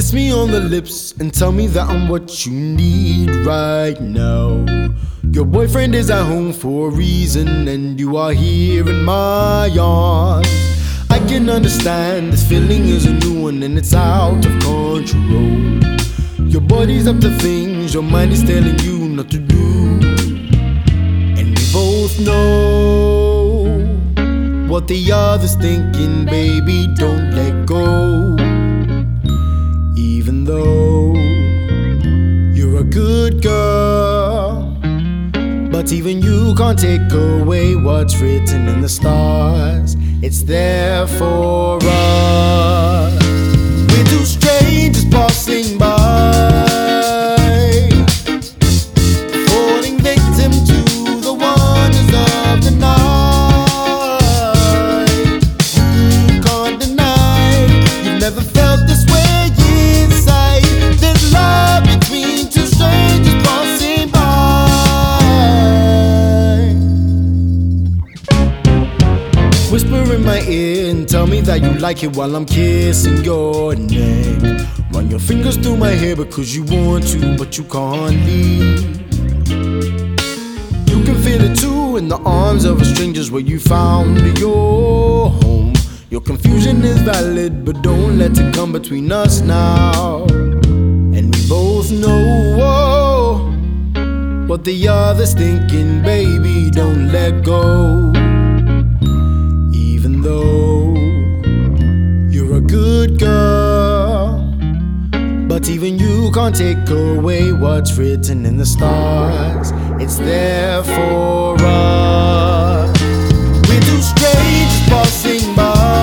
Kiss me on the lips and tell me that I'm what you need right now. Your boyfriend is at home for a reason, and you are here in my arms. I can understand this feeling is a new one and it's out of control. Your body's up to things your mind is telling you not to do, and we both know what the other's thinking. Baby, don't let go. Even though you're a good girl, but even you can't take away what's written in the stars. It's there for us. We're two strangers passing by, falling victim to the wonders of the night. You can't deny you've never felt this way inside. There's love between two strangers passing by. Whisper in my ear and tell me that you like it while I'm kissing your neck. Run your fingers through my hair because you want to, but you can't leave. You can feel it too in the arms of a stranger's where you found your home. Your confusion is valid, but don't let it come between us now. And we both know what the other's thinking. Baby, don't let go. Even though you're a good girl, but even you can't take away what's written in the stars. It's there for us. We're two strangers passing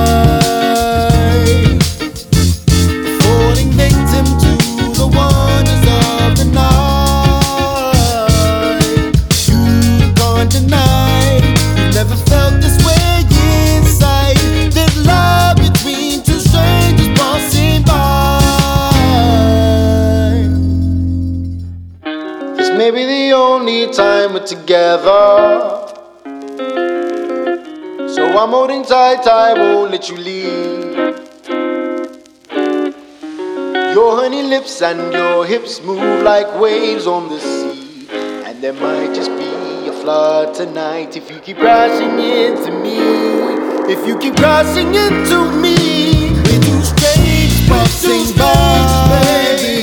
by, falling victim to the wonders of the night. You can't deny you've never felt this way inside. There's love between two strangers passing by. This may be the only time we're together, so I'm holding tight, I won't let you leave. Your honey lips and your hips move like waves on the sea, and there might just be a flood tonight if you keep crashing into me. If you keep crashing into me, we're two strangers passing by.